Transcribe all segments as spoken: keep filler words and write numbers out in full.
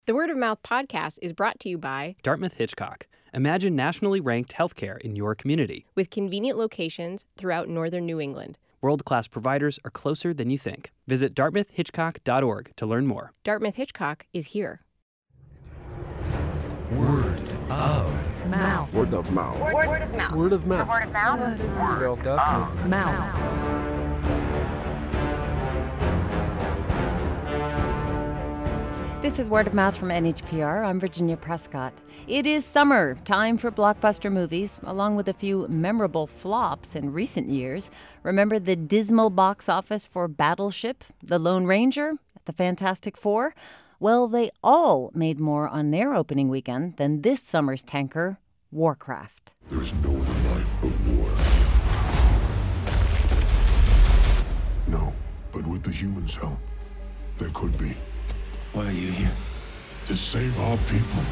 The Word of Mouth podcast is brought to you by Dartmouth Hitchcock. Imagine nationally ranked healthcare in your community. with convenient locations throughout northern New England. World-class providers are closer than you think. Visit dartmouth hitchcock dot org to learn more. Dartmouth Hitchcock is here. Word of mouth. Word of mouth. Word, word of mouth. Word of mouth. Word of mouth. Word of mouth. This is Word of Mouth from N H P R. I'm Virginia Prescott. It is summer, time for blockbuster movies, along with a few memorable flops in recent years. Remember the dismal box office for Battleship, The Lone Ranger, The Fantastic Four? Well, they all made more on their opening weekend than this summer's tanker, Warcraft. There's no other life but war. No, but with the humans' help, there could be. Why are you here? To save our people.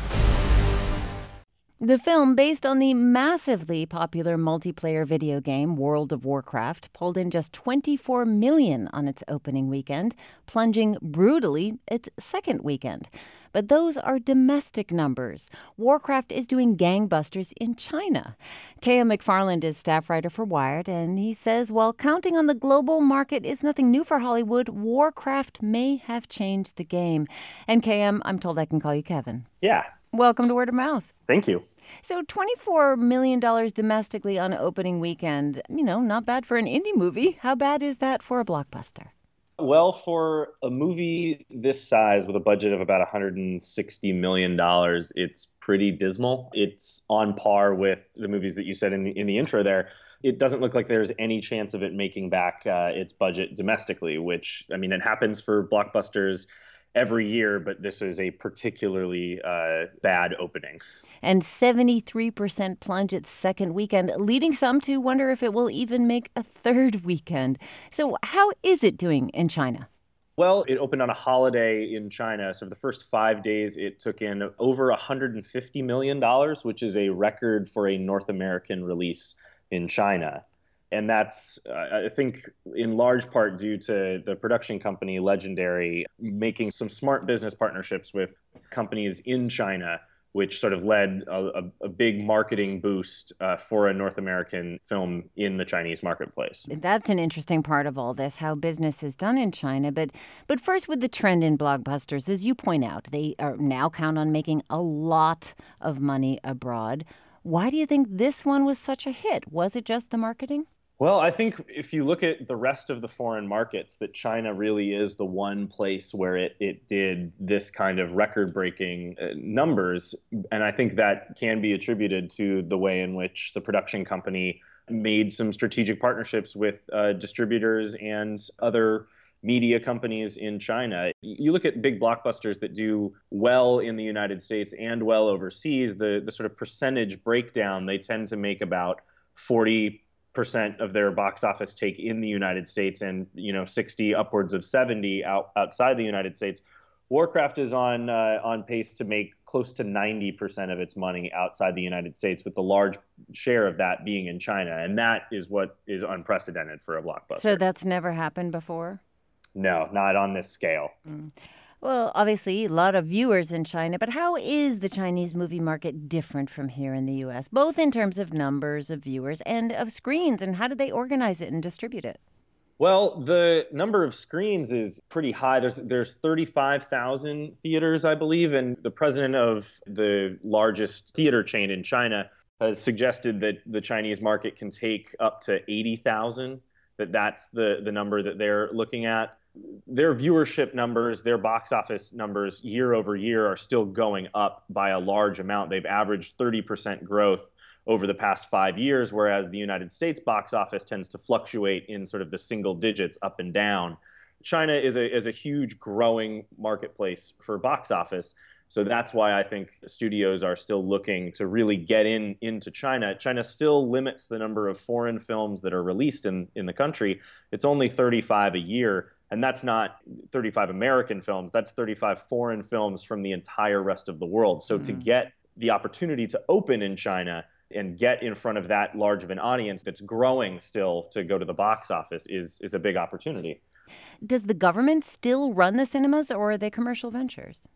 The film, based on the massively popular multiplayer video game World of Warcraft, pulled in just twenty-four million dollars on its opening weekend, plunging brutally its second weekend. But those are domestic numbers. Warcraft is doing gangbusters in China. Kaya McFarland is staff writer for Wired, and he says while counting on the global market is nothing new for Hollywood, Warcraft may have changed the game. And K M, I'm told I can call you Kevin. Yeah. Welcome to Word of Mouth. Thank you. So twenty-four million dollars domestically on opening weekend, you know, not bad for an indie movie. How bad is that for a blockbuster? Well, for a movie this size with a budget of about one hundred sixty million dollars, it's pretty dismal. It's on par with the movies that you said in the in the intro there. It doesn't look like there's any chance of it making back uh, its budget domestically, which, I mean, it happens for blockbusters every year, but this is a particularly uh, bad opening. And seventy-three percent plunge its second weekend, leading some to wonder if it will even make a third weekend. So how is it doing in China? Well, it opened on a holiday in China. So for the first five days, it took in over one hundred fifty million dollars, which is a record for a North American release in China. And that's, uh, I think, in large part due to the production company Legendary making some smart business partnerships with companies in China, which sort of led a, a, a big marketing boost uh, for a North American film in the Chinese marketplace. That's an interesting part of all this, how business is done in China. But but first, with the trend in blockbusters, as you point out, they are now count on making a lot of money abroad. Why do you think this one was such a hit? Was it just the marketing? Well, I think if you look at the rest of the foreign markets, that China really is the one place where it, it did this kind of record-breaking uh, numbers. And I think that can be attributed to the way in which the production company made some strategic partnerships with uh, distributors and other media companies in China. You look at big blockbusters that do well in the United States and well overseas, the, the sort of percentage breakdown, they tend to make about forty percent of their box office take in the United States and, you know, sixty upwards of seventy out, outside the United States. Warcraft is on uh, on pace to make close to ninety percent of its money outside the United States, with the large share of that being in China. And that is what is unprecedented for a blockbuster. So that's never happened before? No, not on this scale. Mm. Well, obviously, a lot of viewers in China, but how is the Chinese movie market different from here in the U S, both in terms of numbers of viewers and of screens, and how do they organize it and distribute it? Well, the number of screens is pretty high. There's there's thirty-five thousand theaters, I believe, and the president of the largest theater chain in China has suggested that the Chinese market can take up to eighty thousand, that that's the, the number that they're looking at. Their viewership numbers, their box office numbers year over year are still going up by a large amount. They've averaged thirty percent growth over the past five years, whereas the United States box office tends to fluctuate in sort of the single digits up and down. China is a, is a huge growing marketplace for box office. So that's why I think studios are still looking to really get in into China. China still limits the number of foreign films that are released in, in the country. It's only thirty-five a year. And that's not thirty-five American films. That's thirty-five foreign films from the entire rest of the world. So mm-hmm. to get the opportunity to open in China and get in front of that large of an audience that's growing still to go to the box office is, is a big opportunity. Does the government still run the cinemas, or are they commercial ventures?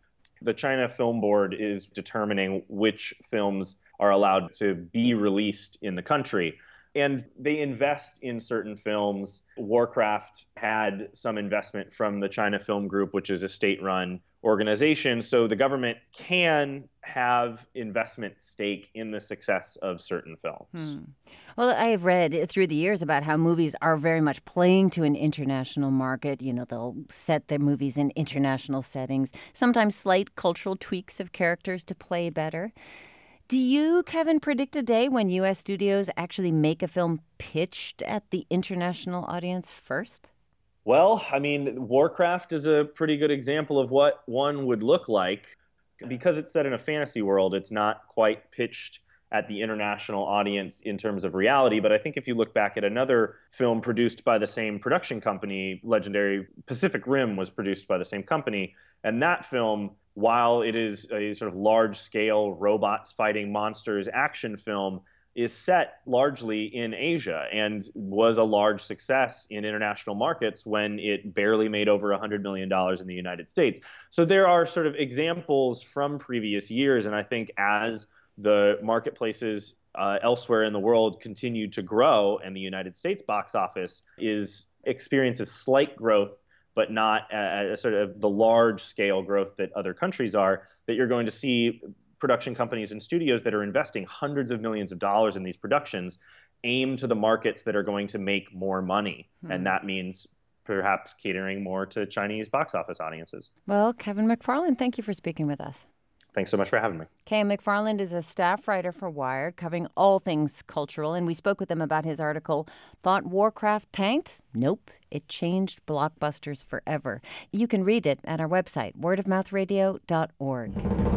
The China Film Board is determining which films are allowed to be released in the country. And they invest in certain films. Warcraft had some investment from the China Film Group, which is a state-run organization. So the government can have investment stake in the success of certain films. Hmm. Well, I have read through the years about how movies are very much playing to an international market. You know, they'll set their movies in international settings, sometimes slight cultural tweaks of characters to play better. Do you, Kevin, predict a day when U S studios actually make a film pitched at the international audience first? Well, I mean, Warcraft is a pretty good example of what one would look like. Because it's set in a fantasy world, it's not quite pitched at the international audience in terms of reality. But I think if you look back at another film produced by the same production company, legendary Pacific Rim was produced by the same company, and that film, while it is a sort of large-scale robots fighting monsters action film, is set largely in Asia and was a large success in international markets when it barely made over one hundred million dollars in the United States. So there are sort of examples from previous years, and I think as the marketplaces uh, elsewhere in the world continue to grow and the United States box office is experiences slight growth, but not uh, sort of the large-scale growth that other countries are, that you're going to see production companies and studios that are investing hundreds of millions of dollars in these productions aim to the markets that are going to make more money. Hmm. And that means perhaps catering more to Chinese box office audiences. Well, Kevin McFarland, thank you for speaking with us. Thanks so much for having me. Kay McFarland is a staff writer for Wired, covering all things cultural, and we spoke with him about his article, Thought Warcraft Tanked? Nope, it changed blockbusters forever. You can read it at our website, word of mouth radio dot org.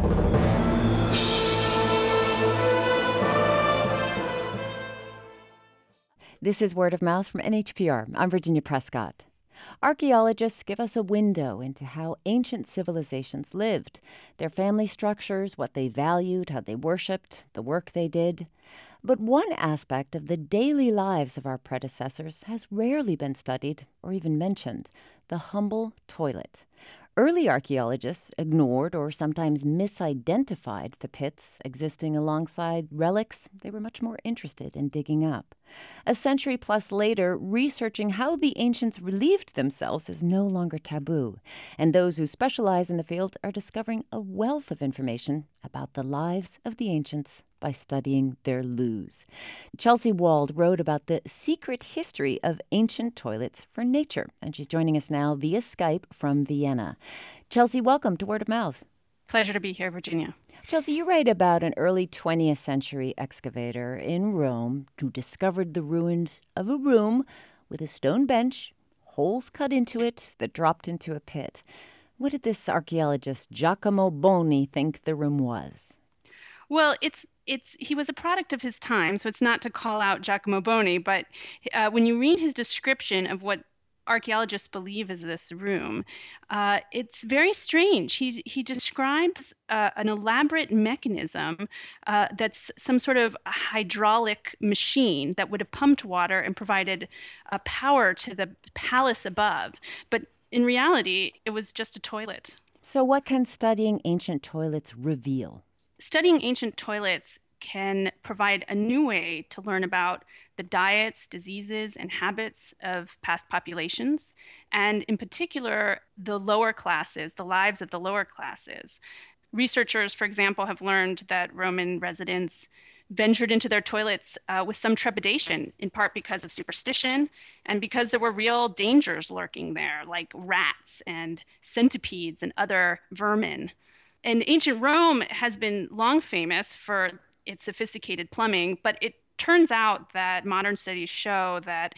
This is Word of Mouth from N H P R. I'm Virginia Prescott. Archaeologists give us a window into how ancient civilizations lived, their family structures, what they valued, how they worshipped, the work they did. But one aspect of the daily lives of our predecessors has rarely been studied or even mentioned: the humble toilet. Early archaeologists ignored or sometimes misidentified the pits existing alongside relics they were much more interested in digging up. A century plus later, researching how the ancients relieved themselves is no longer taboo, and those who specialize in the field are discovering a wealth of information about the lives of the ancients by studying their loos. Chelsea Wald wrote about the secret history of ancient toilets for nature, and she's joining us now via Skype from Vienna. Chelsea, welcome to Word of Mouth. Pleasure to be here, Virginia. Chelsea, you write about an early twentieth century excavator in Rome who discovered the ruins of a room with a stone bench, holes cut into it that dropped into a pit. What did this archaeologist Giacomo Boni think the room was? Well, it's it's he was a product of his time, so it's not to call out Giacomo Boni, but uh, when you read his description of what archaeologists believe is this room, uh, it's very strange. He he describes uh, an elaborate mechanism uh, that's some sort of hydraulic machine that would have pumped water and provided uh, power to the palace above. But in reality, it was just a toilet. So what can studying ancient toilets reveal? Studying ancient toilets can provide a new way to learn about the diets, diseases, and habits of past populations, and in particular, the lower classes, the lives of the lower classes. Researchers, for example, have learned that Roman residents ventured into their toilets uh, with some trepidation, in part because of superstition and because there were real dangers lurking there, like rats and centipedes and other vermin. And ancient Rome has been long famous for its sophisticated plumbing, but it turns out that modern studies show that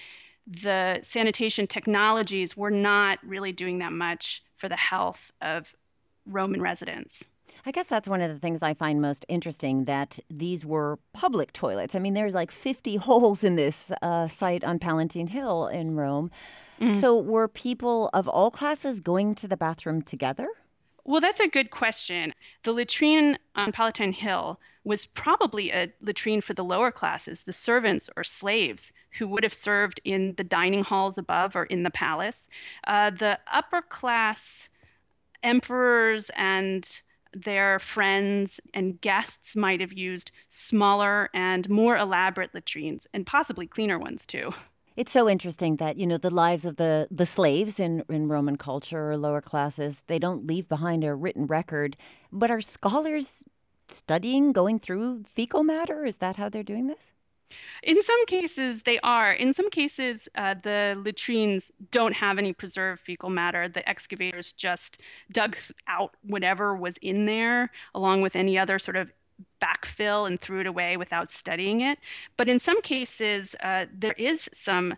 the sanitation technologies were not really doing that much for the health of Roman residents. I guess that's one of the things I find most interesting, that these were public toilets. I mean, there's like fifty holes in this uh, site on Palatine Hill in Rome. Mm-hmm. So were people of all classes going to the bathroom together? Well, that's a good question. The latrine on Palatine Hill was probably a latrine for the lower classes, the servants or slaves who would have served in the dining halls above or in the palace. Uh, the upper class emperors and their friends and guests might have used smaller and more elaborate latrines, and possibly cleaner ones too. It's so interesting that, you know, the lives of the, the slaves in, in Roman culture or lower classes, they don't leave behind a written record. But are scholars studying, going through fecal matter? Is that how they're doing this? In some cases, they are. In some cases, uh, the latrines don't have any preserved fecal matter. The excavators just dug out whatever was in there, along with any other sort of backfill, and threw it away without studying it. But in some cases, uh, there is some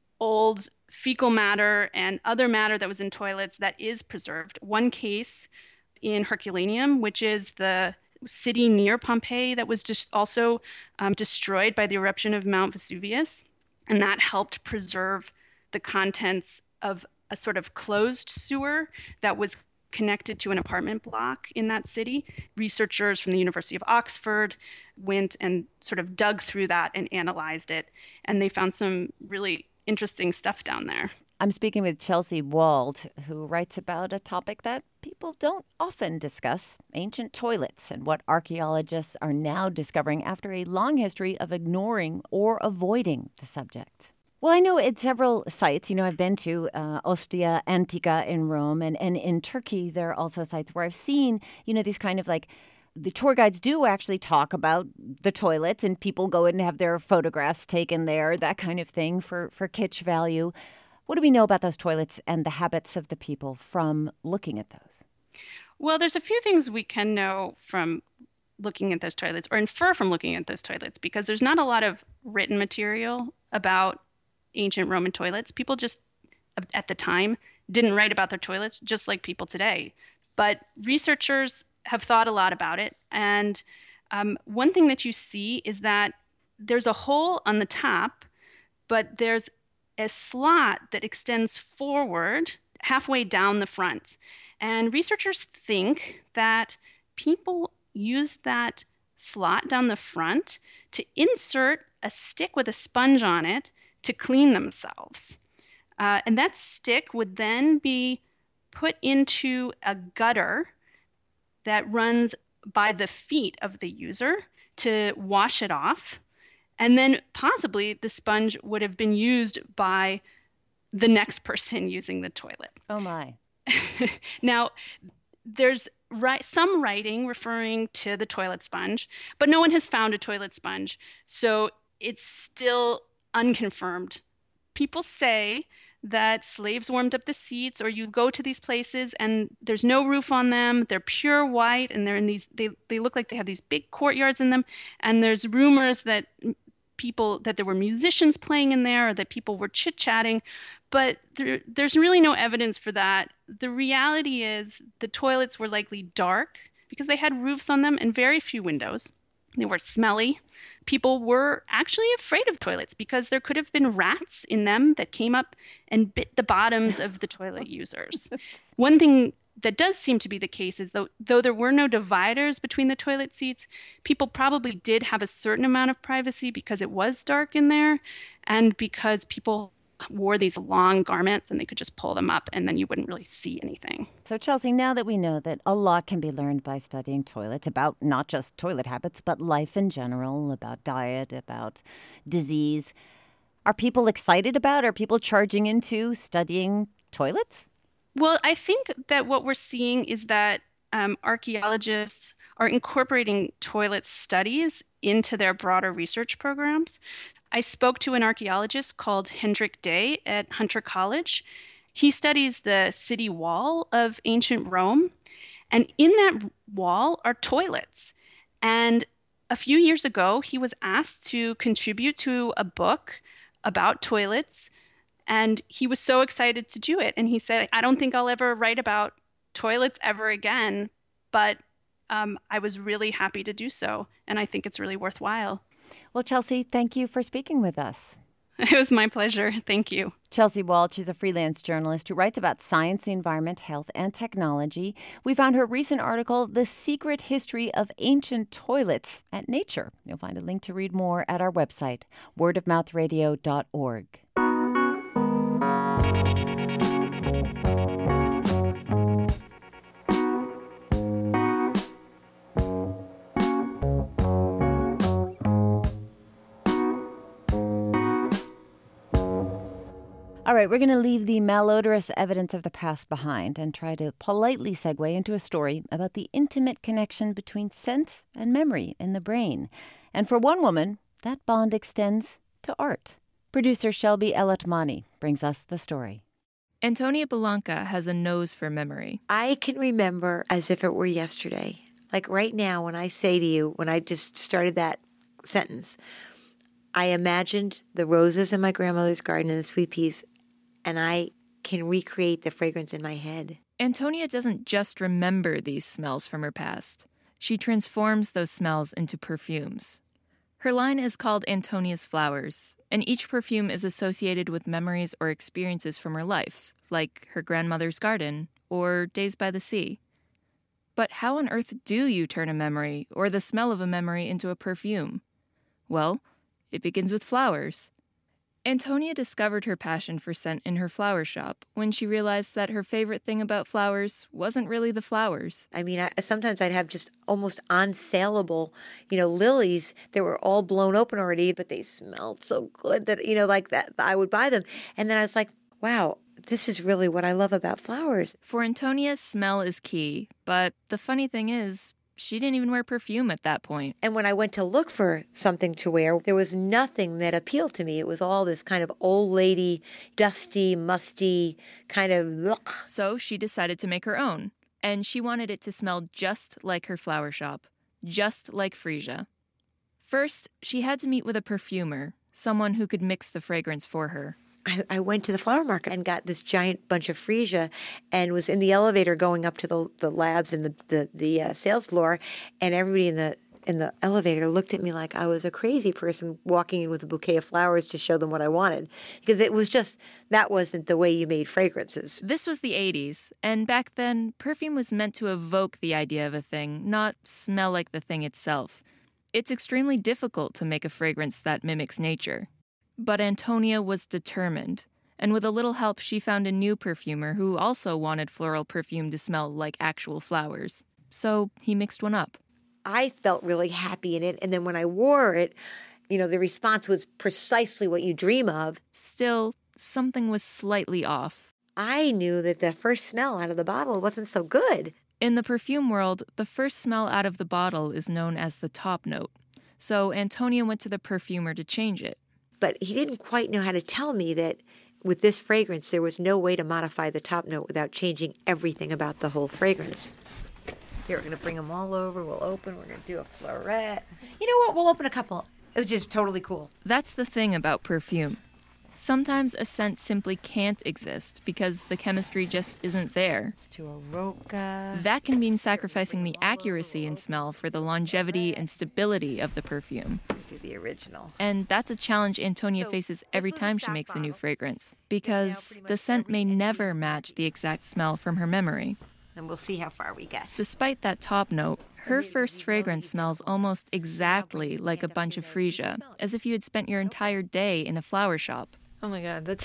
old fecal matter and other matter that was in toilets that is preserved. One case in Herculaneum, which is the city near Pompeii that was just also um, destroyed by the eruption of Mount Vesuvius. And that helped preserve the contents of a sort of closed sewer that was connected to an apartment block in that city. Researchers from the University of Oxford went and sort of dug through that and analyzed it. And they found some really interesting stuff down there. I'm speaking with Chelsea Wald, who writes about a topic that people don't often discuss, ancient toilets, and what archaeologists are now discovering after a long history of ignoring or avoiding the subject. Well, I know at several sites, you know, I've been to uh, Ostia Antica in Rome, and, and in Turkey, there are also sites where I've seen, you know, these kind of like, the tour guides do actually talk about the toilets, and people go in and have their photographs taken there, that kind of thing for, for kitsch value. What do we know about those toilets and the habits of the people from looking at those? Well, there's a few things we can know from looking at those toilets, or infer from looking at those toilets, because there's not a lot of written material about ancient Roman toilets. People just, at the time, didn't write about their toilets, just like people today. But researchers have thought a lot about it. And um, one thing that you see is that there's a hole on the top, but there's a slot that extends forward halfway down the front. And researchers think that people used that slot down the front to insert a stick with a sponge on it to clean themselves. Uh, and that stick would then be put into a gutter that runs by the feet of the user to wash it off. And then possibly the sponge would have been used by the next person using the toilet. Oh, my. Now, there's ri- some writing referring to the toilet sponge, but no one has found a toilet sponge. So it's still unconfirmed. People say that slaves warmed up the seats, or you go to these places and there's no roof on them. They're pure white, and they're in these, they, they look like they have these big courtyards in them. And there's rumors that people, that there were musicians playing in there, or that people were chit-chatting, but there, there's really no evidence for that. The reality is the toilets were likely dark because they had roofs on them and very few windows. They were smelly. People were actually afraid of toilets because there could have been rats in them that came up and bit the bottoms of the toilet users. One thing that does seem to be the case is though, though there were no dividers between the toilet seats, people probably did have a certain amount of privacy because it was dark in there, and because people wore these long garments and they could just pull them up and then you wouldn't really see anything. So, Chelsea, now that we know that a lot can be learned by studying toilets, about not just toilet habits, but life in general, about diet, about disease, are people excited about, are people charging into studying toilets? Well, I think that what we're seeing is that um, archaeologists are incorporating toilet studies into their broader research programs. I spoke to an archaeologist called Hendrik Day at Hunter College. He studies the city wall of ancient Rome, and in that wall are toilets. And a few years ago, he was asked to contribute to a book about toilets, and he was so excited to do it. And he said, I don't think I'll ever write about toilets ever again, but um, I was really happy to do so, and I think it's really worthwhile. Well, Chelsea, thank you for speaking with us. It was my pleasure. Thank you. Chelsea Wald, she's a freelance journalist who writes about science, the environment, health, and technology. We found her recent article, The Secret History of Ancient Toilets, at Nature. You'll find a link to read more at our website, word of mouth radio dot org. All right, we're going to leave the malodorous evidence of the past behind and try to politely segue into a story about the intimate connection between scent and memory in the brain. And for one woman, that bond extends to art. Producer Shelby Elatmani brings us the story. Antonia Belanca has a nose for memory. I can remember as if it were yesterday. Like right now, when I say to you, when I just started that sentence, I imagined the roses in my grandmother's garden and the sweet peas, and I can recreate the fragrance in my head. Antonia doesn't just remember these smells from her past. She transforms those smells into perfumes. Her line is called Antonia's Flowers, and each perfume is associated with memories or experiences from her life, like her grandmother's garden or days by the sea. But how on earth do you turn a memory or the smell of a memory into a perfume? Well, it begins with flowers. Antonia discovered her passion for scent in her flower shop when she realized that her favorite thing about flowers wasn't really the flowers. I mean, I, sometimes I'd have just almost unsaleable, you know, lilies that were all blown open already, but they smelled so good that, you know, like that, I would buy them. And then I was like, wow, this is really what I love about flowers. For Antonia, smell is key, but the funny thing is, she didn't even wear perfume at that point. And when I went to look for something to wear, there was nothing that appealed to me. It was all this kind of old lady, dusty, musty, kind of ugh. So she decided to make her own. And she wanted it to smell just like her flower shop, just like Freesia. First, she had to meet with a perfumer, someone who could mix the fragrance for her. I, I went to the flower market and got this giant bunch of freesia and was in the elevator going up to the, the labs and the, the, the uh, sales floor, and everybody in the in the elevator looked at me like I was a crazy person walking in with a bouquet of flowers to show them what I wanted, because it was just, that wasn't the way you made fragrances. This was the eighties, and back then, perfume was meant to evoke the idea of a thing, not smell like the thing itself. It's extremely difficult to make a fragrance that mimics nature. But Antonia was determined, and with a little help she found a new perfumer who also wanted floral perfume to smell like actual flowers. So he mixed one up. I felt really happy in it, and then when I wore it, you know, the response was precisely what you dream of. Still, something was slightly off. I knew that the first smell out of the bottle wasn't so good. In the perfume world, the first smell out of the bottle is known as the top note. So Antonia went to the perfumer to change it. But he didn't quite know how to tell me that with this fragrance, there was no way to modify the top note without changing everything about the whole fragrance. Here, we're going to bring them all over. We'll open. We're going to do a floret. You know what? We'll open a couple. It was just totally cool. That's the thing about perfume. Sometimes a scent simply can't exist because the chemistry just isn't there. Let's do a roca. That can mean sacrificing the accuracy in smell for the longevity and stability of the perfume. Do the original. And that's a challenge Antonia So, faces every time she makes a new fragrance, because the scent may never match the exact smell from her memory. And we'll see how far we get. Despite that top note, her first fragrance smells almost exactly like a bunch of freesia, as if you had spent your entire day in a flower shop. Oh my god, that's...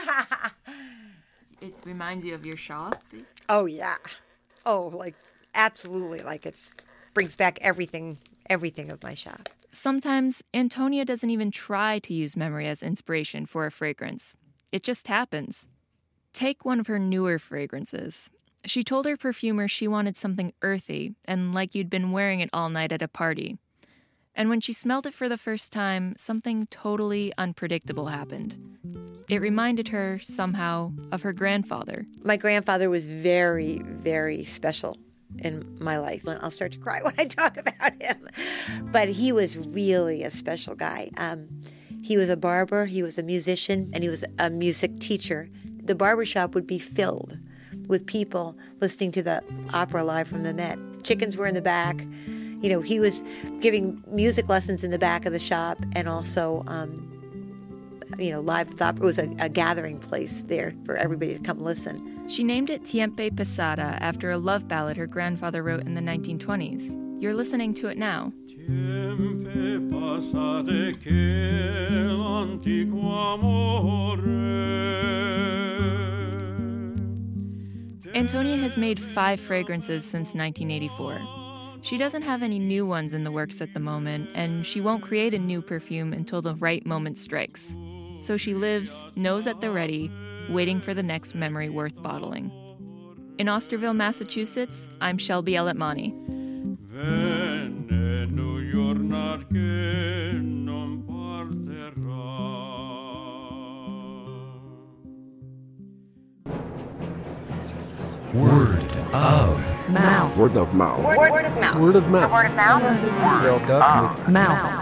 It reminds you of your shop? Oh, yeah. Oh, like, absolutely. Like, it's brings back everything, everything of my shop. Sometimes, Antonia doesn't even try to use memory as inspiration for a fragrance. It just happens. Take one of her newer fragrances. She told her perfumer she wanted something earthy and like you'd been wearing it all night at a party. And when she smelled it for the first time, something totally unpredictable happened. It reminded her, somehow, of her grandfather. My grandfather was very, very special in my life. I'll start to cry when I talk about him. But he was really a special guy. Um, he was a barber, he was a musician, and he was a music teacher. The barbershop would be filled with people listening to the opera live from the Met. Chickens were in the back. You know, he was giving music lessons in the back of the shop, and also, um, you know, live with opera. It was a, a gathering place there for everybody to come listen. She named it Tiempo Pasada after a love ballad her grandfather wrote in the nineteen twenties. You're listening to it now. Antonia has made five fragrances since nineteen eighty-four. She doesn't have any new ones in the works at the moment, and she won't create a new perfume until the right moment strikes. So she lives, nose at the ready, waiting for the next memory worth bottling. In Osterville, Massachusetts, I'm Shelby Eletmani. Word of mouth. Word of mouth. Word, word of mouth. Word of mouth. Word of mouth. Word of mouth.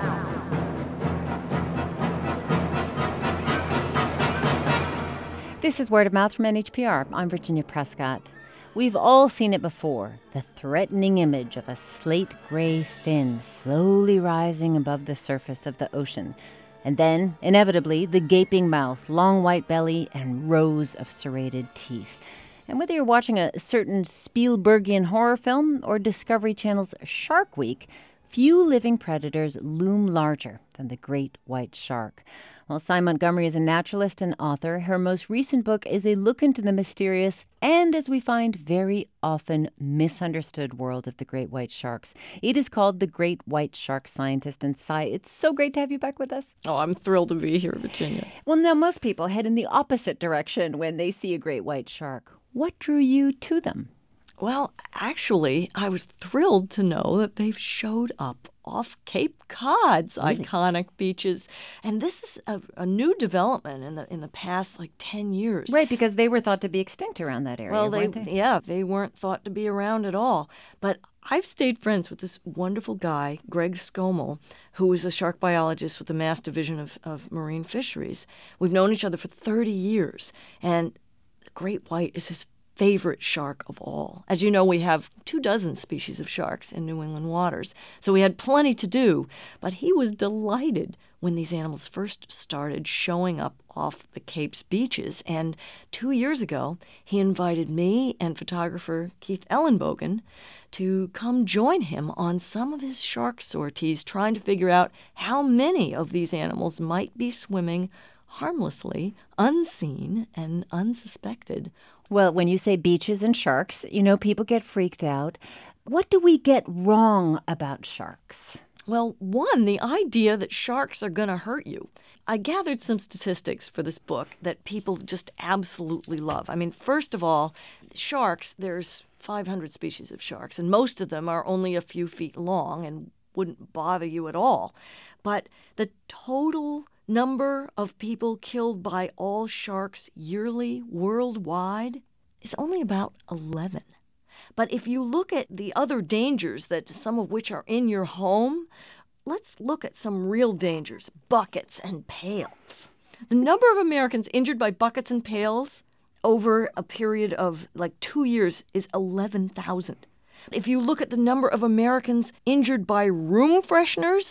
This is Word of Mouth from N H P R. I'm Virginia Prescott. We've all seen it before, the threatening image of a slate-gray fin slowly rising above the surface of the ocean. And then, inevitably, the gaping mouth, long white belly, and rows of serrated teeth. And whether you're watching a certain Spielbergian horror film or Discovery Channel's Shark Week, few living predators loom larger than the great white shark. Well, Sy Montgomery is a naturalist and author. Her most recent book is a look into the mysterious and, as we find, very often misunderstood world of the great white sharks. It is called The Great White Shark Scientist. And Sy, it's so great to have you back with us. Oh, I'm thrilled to be here, Virginia. Well, now most people head in the opposite direction when they see a great white shark. What drew you to them? Well, actually, I was thrilled to know that they've showed up off Cape Cod's really? iconic beaches. And this is a, a new development in the in the past, like, ten years. Right, because they were thought to be extinct around that area, well, they, weren't they? Yeah, they weren't thought to be around at all. But I've stayed friends with this wonderful guy, Greg Skomel, who is a shark biologist with the Mass Division of, of Marine Fisheries. We've known each other for thirty years, and the great white is his favorite shark of all. As you know, we have two dozen species of sharks in New England waters, so we had plenty to do. But he was delighted when these animals first started showing up off the Cape's beaches. And two years ago, he invited me and photographer Keith Ellenbogen to come join him on some of his shark sorties, trying to figure out how many of these animals might be swimming harmlessly, unseen, and unsuspected. Well, when you say beaches and sharks, you know, people get freaked out. What do we get wrong about sharks? Well, one, the idea that sharks are going to hurt you. I gathered some statistics for this book that people just absolutely love. I mean, first of all, sharks, there's five hundred species of sharks, and most of them are only a few feet long and wouldn't bother you at all. But the total number of people killed by all sharks yearly worldwide is only about eleven. But if you look at the other dangers, that some of which are in your home, let's look at some real dangers: buckets and pails. The number of Americans injured by buckets and pails over a period of like two years is eleven thousand. If you look at the number of Americans injured by room fresheners,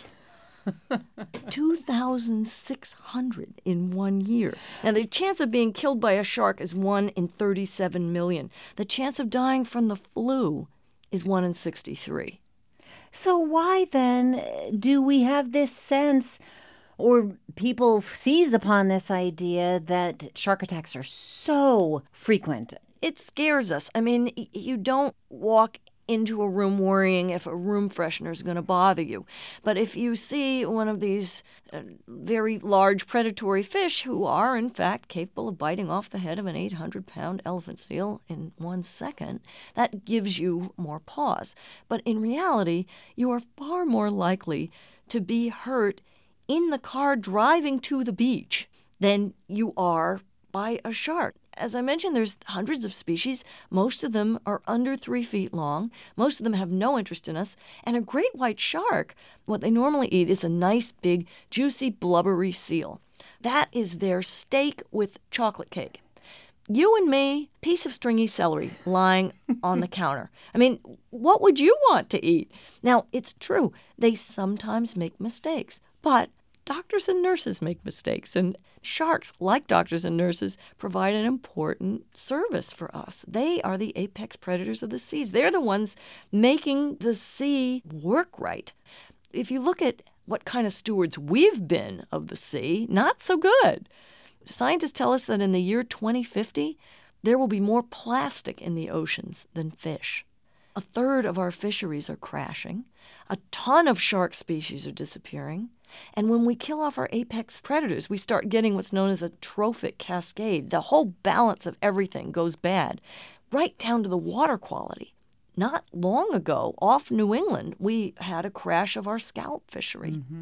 two thousand six hundred in one year. Now, the chance of being killed by a shark is one in thirty-seven million. The chance of dying from the flu is one in sixty-three. So why, then, do we have this sense, or people seize upon this idea, that shark attacks are so frequent? It scares us. I mean, you don't walk into a room worrying if a room freshener is going to bother you. But if you see one of these uh, very large predatory fish who are, in fact, capable of biting off the head of an eight hundred pound elephant seal in one second, that gives you more pause. But in reality, you are far more likely to be hurt in the car driving to the beach than you are by a shark. As I mentioned, there's hundreds of species. Most of them are under three feet long. Most of them have no interest in us. And a great white shark, what they normally eat is a nice, big, juicy, blubbery seal. That is their steak with chocolate cake. You and me, piece of stringy celery lying on the counter. I mean, what would you want to eat? Now, it's true, they sometimes make mistakes, but doctors and nurses make mistakes, and sharks, like doctors and nurses, provide an important service for us. They are the apex predators of the seas. They're the ones making the sea work right. If you look at what kind of stewards we've been of the sea, not so good. Scientists tell us that in the year twenty fifty, there will be more plastic in the oceans than fish. a third of our fisheries are crashing. A ton of shark species are disappearing. And when we kill off our apex predators, we start getting what's known as a trophic cascade. The whole balance of everything goes bad, right down to the water quality. Not long ago, off New England, we had a crash of our scallop fishery. Mm-hmm.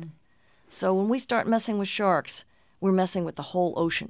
So when we start messing with sharks, we're messing with the whole ocean.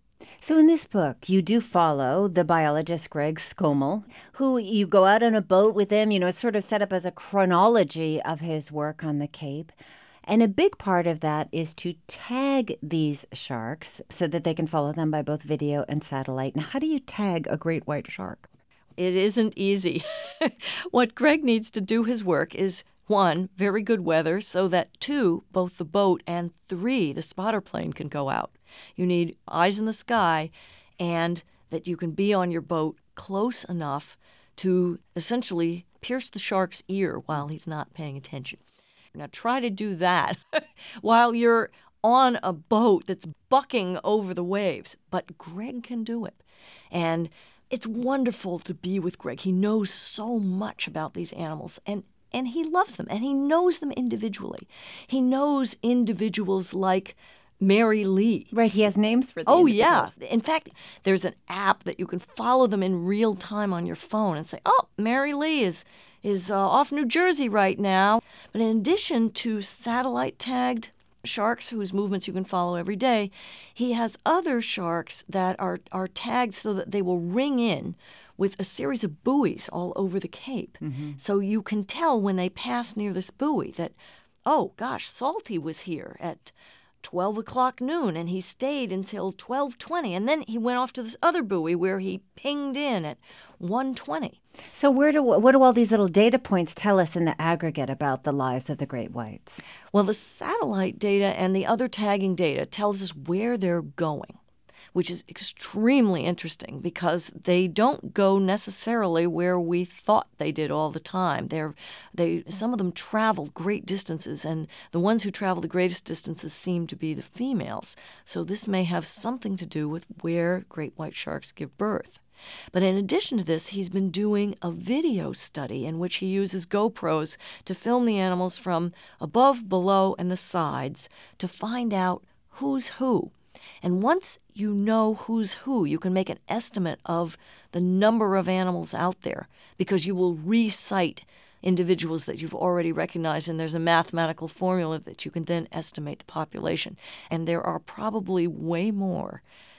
So in this book, you do follow the biologist Greg Skomal, who you go out on a boat with him. You know, it's sort of set up as a chronology of his work on the Cape. And a big part of that is to tag these sharks so that they can follow them by both video and satellite. Now, how do you tag a great white shark? It isn't easy. What Greg needs to do his work is, one, very good weather so that, two, both the boat, and three, the spotter plane can go out. You need eyes in the sky and that you can be on your boat close enough to essentially pierce the shark's ear while he's not paying attention. Now try to do that while you're on a boat that's bucking over the waves. But Greg can do it. And it's wonderful to be with Greg. He knows so much about these animals, and, and he loves them, and he knows them individually. He knows individuals like Mary Lee. Right, he has names for them. Oh, yeah. In fact, there's an app that you can follow them in real time on your phone and say, oh, Mary Lee is is uh, off New Jersey right now. But in addition to satellite-tagged sharks whose movements you can follow every day, he has other sharks that are, are tagged so that they will ring in with a series of buoys all over the Cape. Mm-hmm. So you can tell when they pass near this buoy that, oh, gosh, Salty was here at twelve o'clock noon, and he stayed until twelve twenty, and then he went off to this other buoy where he pinged in at one twenty. So where do what do all these little data points tell us in the aggregate about the lives of the great whites? Well, the satellite data and the other tagging data tells us where they're going, which is extremely interesting because they don't go necessarily where we thought they did all the time. They're, they, some of them travel great distances, and the ones who travel the greatest distances seem to be the females. So this may have something to do with where great white sharks give birth. But in addition to this, he's been doing a video study in which he uses GoPros to film the animals from above, below, and the sides to find out who's who. And once you know who's who, you can make an estimate of the number of animals out there because you will recite individuals that you've already recognized, and there's a mathematical formula that you can then estimate the population. And there are probably way more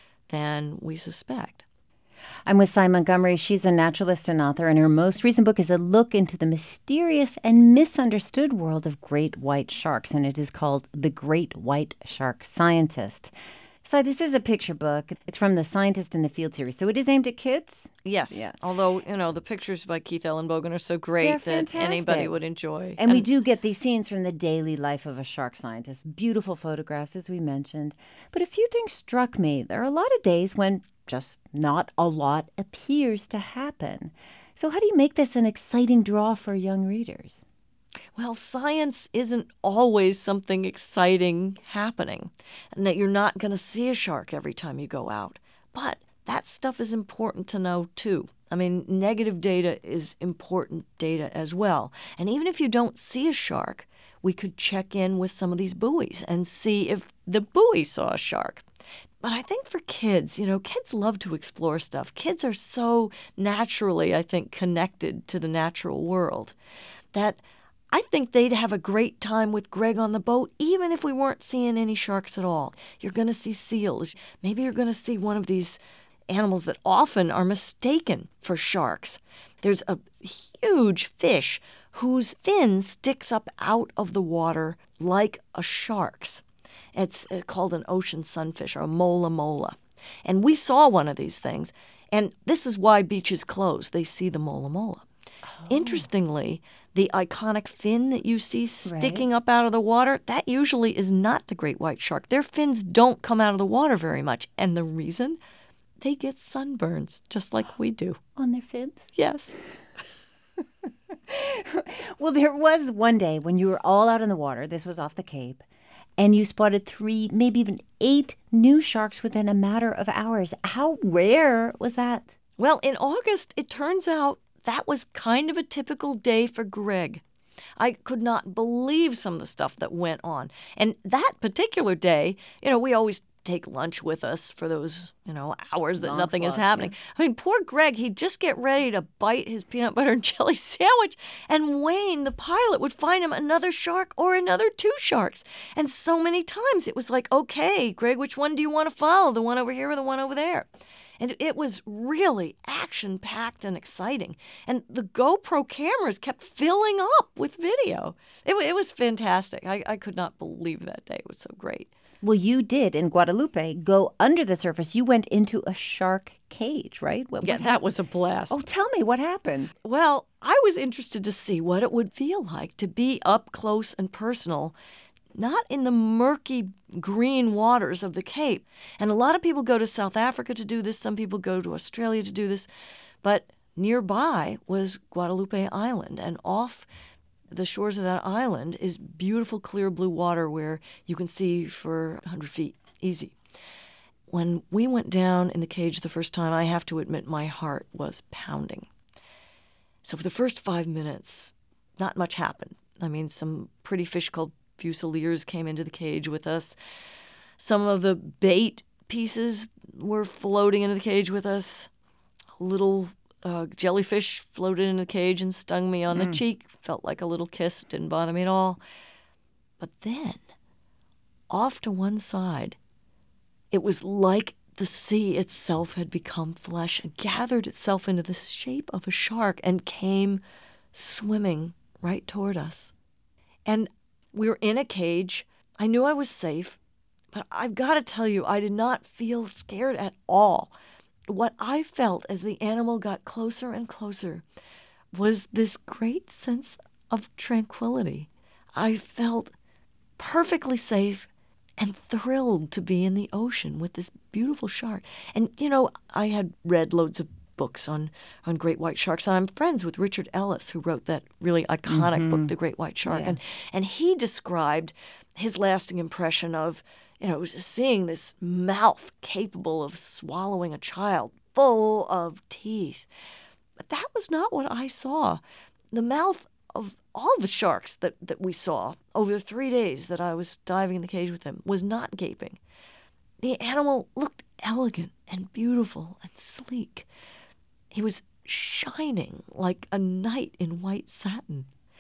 than we suspect. I'm with Sy Montgomery. She's a naturalist and author, and her most recent book is a look into the mysterious and misunderstood world of great white sharks, and it is called The Great White Shark Scientist. Sy, this is a picture book. It's from the Scientist in the Field series, so it is aimed at kids? Yes, yeah. Although, you know, the pictures by Keith Ellenbogen are so great They're that fantastic. Anybody would enjoy. And, and we do get these scenes from the daily life of a shark scientist. Beautiful photographs, as we mentioned. But a few things struck me. There are a lot of days when just not a lot appears to happen. So how do you make this an exciting draw for young readers? Well, science isn't always something exciting happening, and that you're not going to see a shark every time you go out. But that stuff is important to know, too. I mean, negative data is important data as well. And even if you don't see a shark, we could check in with some of these buoys and see if the buoy saw a shark. But I think for kids, you know, kids love to explore stuff. Kids are so naturally, I think, connected to the natural world that I think they'd have a great time with Greg on the boat, even if we weren't seeing any sharks at all. You're going to see seals. Maybe you're going to see one of these animals that often are mistaken for sharks. There's a huge fish whose fin sticks up out of the water like a shark's. It's called an ocean sunfish, or a mola mola. And we saw one of these things, and this is why beaches close. They see the mola mola. Oh. Interestingly, the iconic fin that you see sticking right. up out of the water, that usually is not the great white shark. Their fins don't come out of the water very much. And the reason? They get sunburns, just like we do. On their fins? Yes. Well, there was one day when you were all out in the water, this was off the Cape, and you spotted three, maybe even eight new sharks within a matter of hours. How rare was that? Well, in August, it turns out that was kind of a typical day for Greg. I could not believe some of the stuff that went on. And that particular day, you know, we always take lunch with us for those, you know, hours that Long nothing is slots, happening. yeah. I mean, poor Greg, he'd just get ready to bite his peanut butter and jelly sandwich, and Wayne, the pilot, would find him another shark or another two sharks. And so many times it was like, okay, Greg, which one do you want to follow? The one over here or the one over there? And it was really action-packed and exciting. And the GoPro cameras kept filling up with video. It, it was fantastic. I, I could not believe that day. It was so great. Well, you did in Guadalupe go under the surface. You went into a shark cage, right? What, Yeah, what that was a blast. Oh, tell me, what happened? Well, I was interested to see what it would feel like to be up close and personal, not in the murky green waters of the Cape. And a lot of people go to South Africa to do this. Some people go to Australia to do this. But nearby was Guadalupe Island, and off the shores of that island is beautiful clear blue water where you can see for one hundred feet, easy. When we went down in the cage the first time, I have to admit my heart was pounding. So for the first five minutes, not much happened. I mean, some pretty fish called fusiliers came into the cage with us. Some of the bait pieces were floating into the cage with us. Little uh, jellyfish floated into the cage and stung me on mm. the cheek. Felt like a little kiss. Didn't bother me at all. But then, off to one side, it was like the sea itself had become flesh and gathered itself into the shape of a shark and came swimming right toward us. And we were in a cage. I knew I was safe, but I've got to tell you, I did not feel scared at all. What I felt as the animal got closer and closer was this great sense of tranquility. I felt perfectly safe and thrilled to be in the ocean with this beautiful shark. And, you know, I had read loads of books on, on great white sharks. And I'm friends with Richard Ellis, who wrote that really iconic mm-hmm. book, The Great White Shark. Yeah. And and he described his lasting impression of, you know, seeing this mouth capable of swallowing a child, full of teeth. But that was not what I saw. The mouth of all the sharks that, that we saw over the three days that I was diving in the cage with him was not gaping. The animal looked elegant and beautiful and sleek. He was shining like a knight in white satin.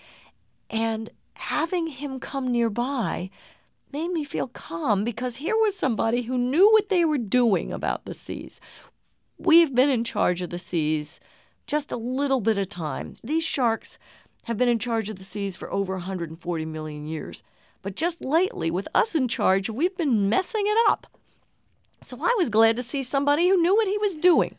And having him come nearby made me feel calm because here was somebody who knew what they were doing about the seas. We've been in charge of the seas just a little bit of time. These sharks have been in charge of the seas for over one hundred forty million years. But just lately, with us in charge, we've been messing it up. So I was glad to see somebody who knew what he was doing.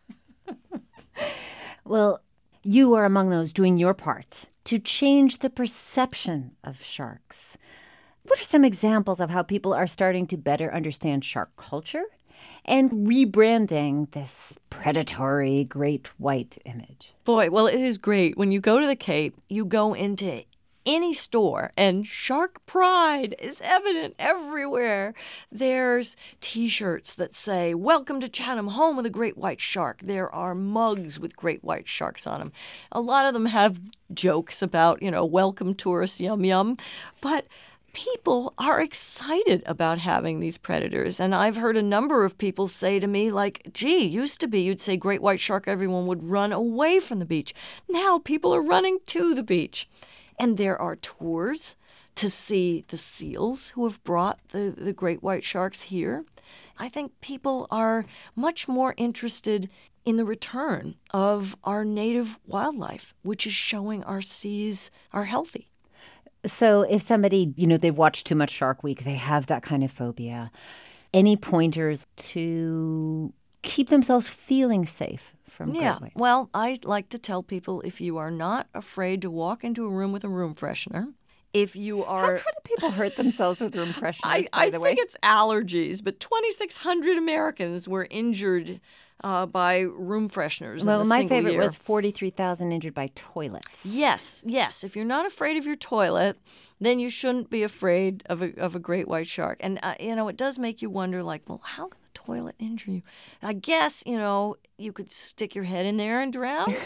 Well, you are among those doing your part to change the perception of sharks. What are some examples of how people are starting to better understand shark culture and rebranding this predatory great white image? Boy, well, it is great. When you go to the Cape, you go into any store, and shark pride is evident everywhere. There's T-shirts that say, "Welcome to Chatham, home of the great white shark." There are mugs with great white sharks on them. A lot of them have jokes about, you know, "Welcome tourists, yum yum." But people are excited about having these predators. And I've heard a number of people say to me, like, gee, used to be you'd say great white shark, everyone would run away from the beach. Now people are running to the beach. And there are tours to see the seals who have brought the, the great white sharks here. I think people are much more interested in the return of our native wildlife, which is showing our seas are healthy. So if somebody, you know, they've watched too much Shark Week, they have that kind of phobia, any pointers to keep themselves feeling safe from Yeah, great white? Well, I like to tell people if you are not afraid to walk into a room with a room freshener, if you are... How, how do people hurt themselves with room fresheners, I, by I the way? think it's allergies, but twenty-six hundred Americans were injured uh, by room fresheners Well, in a my single favorite year. was forty-three thousand injured by toilets. Yes, yes. If you're not afraid of your toilet, then you shouldn't be afraid of a, of a great white shark. And, uh, you know, it does make you wonder, like, well, how can the toilet injure you? I guess, you know, you could stick your head in there and drown.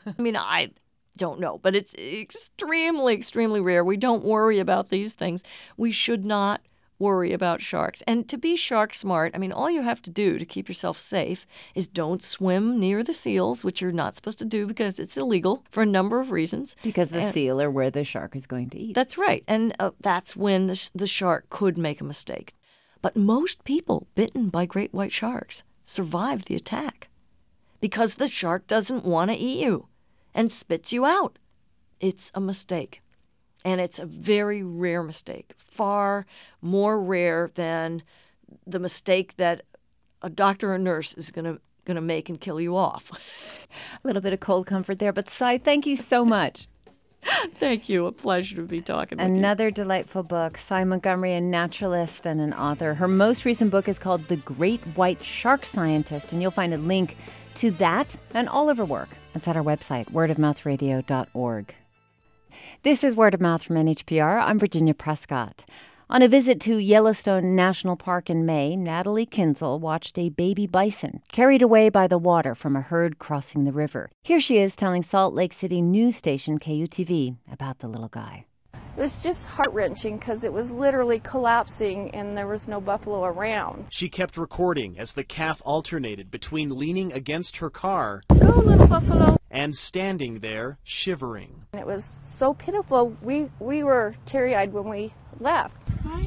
I mean, I don't know, but it's extremely, extremely rare. We don't worry about these things. We should not worry about sharks. And to be shark smart, I mean, all you have to do to keep yourself safe is don't swim near the seals, which you're not supposed to do because it's illegal for a number of reasons. Because the and, seal are where the shark is going to eat. That's right. And uh, that's when the, sh- the shark could make a mistake. But most people bitten by great white sharks survive the attack because the shark doesn't want to eat you and spits you out. It's a mistake. And it's a very rare mistake, far more rare than the mistake that a doctor or nurse is going to going to make and kill you off. A little bit of cold comfort there, but Cy, thank you so much. Thank you. A pleasure to be talking with you. Another delightful book. Cy Montgomery, a naturalist and an author. Her most recent book is called The Great White Shark Scientist, and you'll find a link to that and all of her work. It's at our website, word of mouth radio dot org. This is Word of Mouth from N H P R. I'm Virginia Prescott. On a visit to Yellowstone National Park in May, Natalie Kinzel watched a baby bison carried away by the water from a herd crossing the river. Here she is telling Salt Lake City news station K U T V about the little guy. It was just heart-wrenching because it was literally collapsing and there was no buffalo around. She kept recording as the calf alternated between leaning against her car Go, little buffalo. and standing there, shivering. And it was so pitiful. We, we were teary-eyed when we left.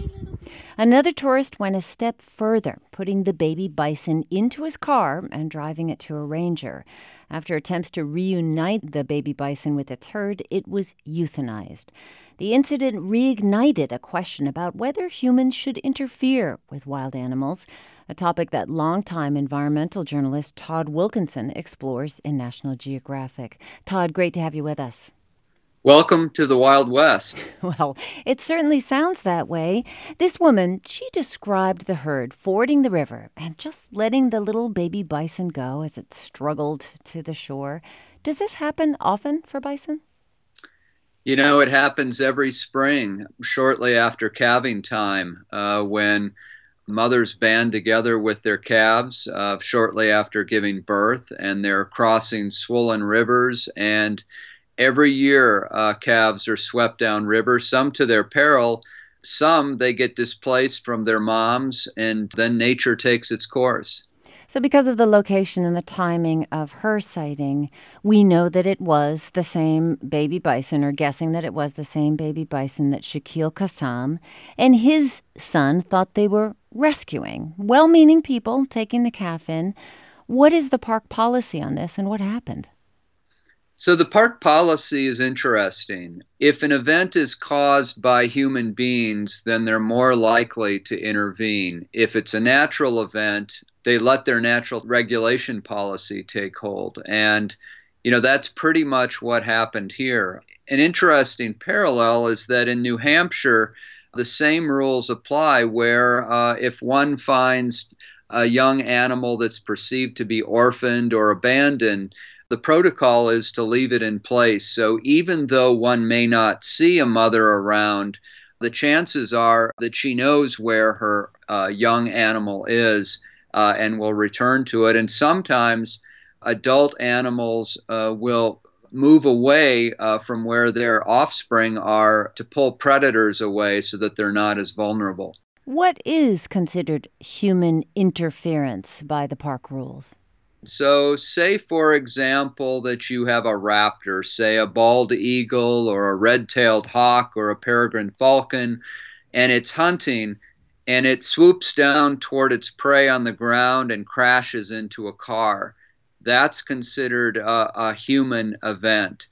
Another tourist went a step further, putting the baby bison into his car and driving it to a ranger. After attempts to reunite the baby bison with its herd, it was euthanized. The incident reignited a question about whether humans should interfere with wild animals, a topic that longtime environmental journalist Todd Wilkinson explores in National Geographic. Todd, great to have you with us. Welcome to the Wild West. Well, it certainly sounds that way. This woman, she described the herd fording the river and just letting the little baby bison go as it struggled to the shore. Does this happen often for bison? You know, it happens every spring, shortly after calving time, uh, when mothers band together with their calves uh, shortly after giving birth, and they're crossing swollen rivers. And every year, uh, calves are swept down river, some to their peril. Some, they get displaced from their moms, and then nature takes its course. So because of the location and the timing of her sighting, we know that it was the same baby bison, or guessing that it was the same baby bison that Shaquille Qassam and his son thought they were rescuing. Well-meaning people taking the calf in. What is the park policy on this, and what happened? So the park policy is interesting. If an event is caused by human beings, then they're more likely to intervene. If it's a natural event, they let their natural regulation policy take hold. And, you know, that's pretty much what happened here. An interesting parallel is that in New Hampshire, the same rules apply where uh, if one finds a young animal that's perceived to be orphaned or abandoned, the protocol is to leave it in place. So even though one may not see a mother around, the chances are that she knows where her uh, young animal is uh, and will return to it. And sometimes adult animals uh, will move away uh, from where their offspring are to pull predators away so that they're not as vulnerable. What is considered human interference by the park rules? So say, for example, that you have a raptor, say a bald eagle or a red-tailed hawk or a peregrine falcon, and it's hunting, and it swoops down toward its prey on the ground and crashes into a car. That's considered a, a human event.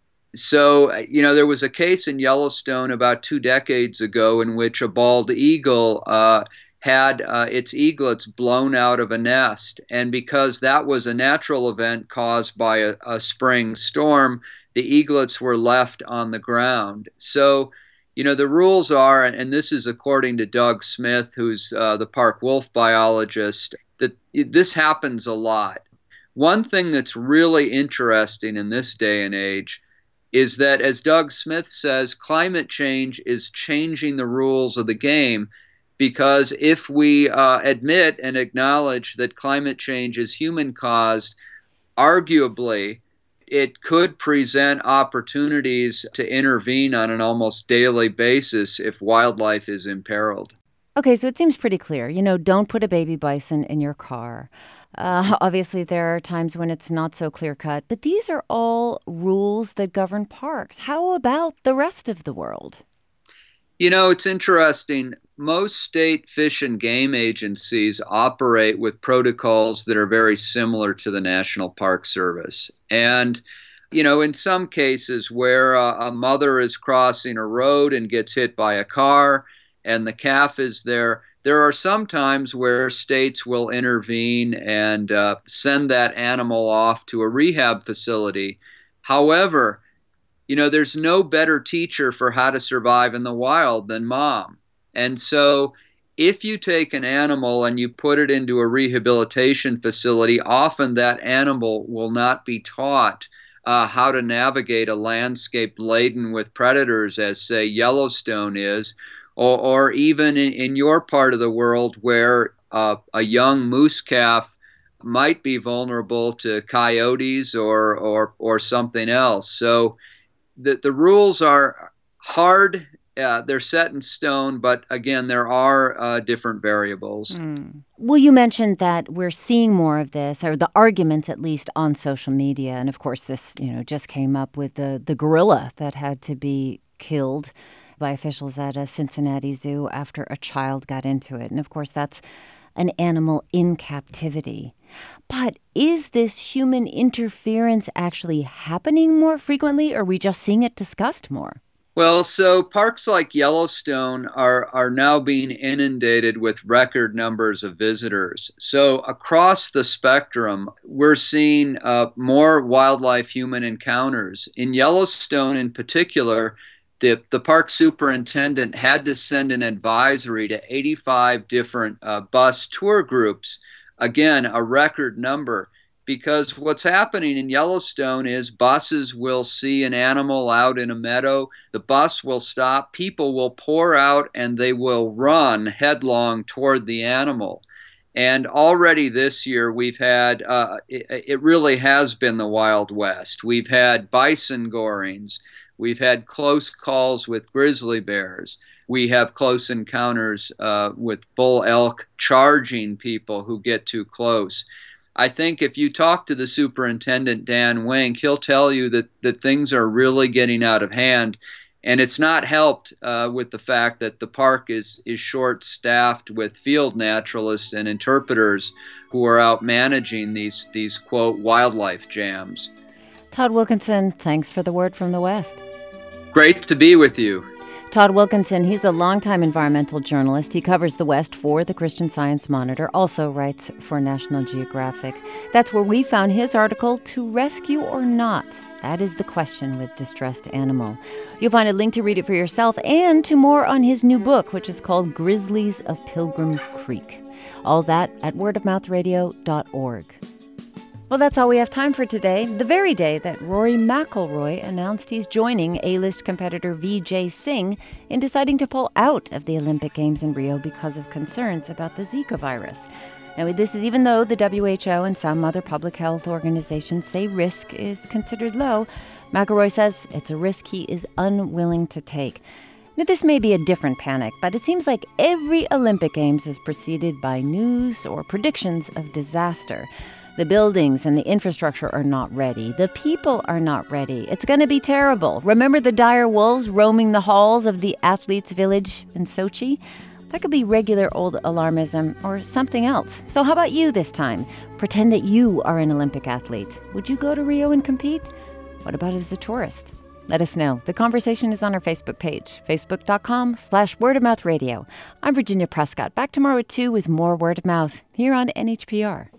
So, you know, there was a case in Yellowstone about two decades ago in which a bald eagle uh, had uh, its eaglets blown out of a nest. And because that was a natural event caused by a, a spring storm, the eaglets were left on the ground. So, you know, the rules are, and this is according to Doug Smith, who's uh, the park wolf biologist, that this happens a lot. One thing that's really interesting in this day and age is that, as Doug Smith says, climate change is changing the rules of the game. Because if we uh, admit and acknowledge that climate change is human-caused, arguably it could present opportunities to intervene on an almost daily basis if wildlife is imperiled. Okay, so it seems pretty clear. You know, don't put a baby bison in your car. Uh, obviously, there are times when it's not so clear-cut, but these are all rules that govern parks. How about the rest of the world? You know, it's interesting. Most state fish and game agencies operate with protocols that are very similar to the National Park Service. And, you know, in some cases where a, a mother is crossing a road and gets hit by a car and the calf is there, there are some times where states will intervene and uh, send that animal off to a rehab facility. However, you know, there's no better teacher for how to survive in the wild than mom. And so if you take an animal and you put it into a rehabilitation facility, often that animal will not be taught uh, how to navigate a landscape laden with predators, as, say, Yellowstone is, or, or even in, in your part of the world where uh, a young moose calf might be vulnerable to coyotes or, or, or something else. So The, the rules are hard, uh, they're set in stone, but again, there are uh, different variables. Mm. Well, you mentioned that we're seeing more of this, or the arguments at least, on social media. And of course, this, you know, just came up with the, the gorilla that had to be killed by officials at a Cincinnati zoo after a child got into it. And of course, that's an animal in captivity. But is this human interference actually happening more frequently, or are we just seeing it discussed more? Well, so parks like Yellowstone are, are now being inundated with record numbers of visitors. So across the spectrum, we're seeing uh, more wildlife-human encounters. In Yellowstone in particular, The, the park superintendent had to send an advisory to eighty-five different uh, bus tour groups, again, a record number, because what's happening in Yellowstone is buses will see an animal out in a meadow, the bus will stop, people will pour out, and they will run headlong toward the animal. And already this year we've had, uh, it, it really has been the Wild West. We've had bison gorings. We've had close calls with grizzly bears. We have close encounters uh, with bull elk charging people who get too close. I think if you talk to the superintendent, Dan Wink, he'll tell you that, that things are really getting out of hand. And it's not helped uh, with the fact that the park is, is short-staffed with field naturalists and interpreters who are out managing these, these quote, wildlife jams. Todd Wilkinson, thanks for the word from the West. Great to be with you. Todd Wilkinson, he's a longtime environmental journalist. He covers the West for the Christian Science Monitor, also writes for National Geographic. That's where we found his article, To Rescue or Not? That is the question with Distressed Animal. You'll find a link to read it for yourself and to more on his new book, which is called Grizzlies of Pilgrim Creek. All that at word of mouth radio dot org. Well, that's all we have time for today. The very day that Rory McIlroy announced he's joining A-list competitor Vijay Singh in deciding to pull out of the Olympic Games in Rio because of concerns about the Zika virus. Now, this is even though the W H O and some other public health organizations say risk is considered low. McIlroy says it's a risk he is unwilling to take. Now, this may be a different panic, but it seems like every Olympic Games is preceded by news or predictions of disaster. The buildings and the infrastructure are not ready. The people are not ready. It's going to be terrible. Remember the dire wolves roaming the halls of the athletes' village in Sochi? That could be regular old alarmism or something else. So how about you this time? Pretend that you are an Olympic athlete. Would you go to Rio and compete? What about as a tourist? Let us know. The conversation is on our Facebook page, facebook.com slash word of mouth radio. I'm Virginia Prescott. Back tomorrow at two with more Word of Mouth here on N H P R.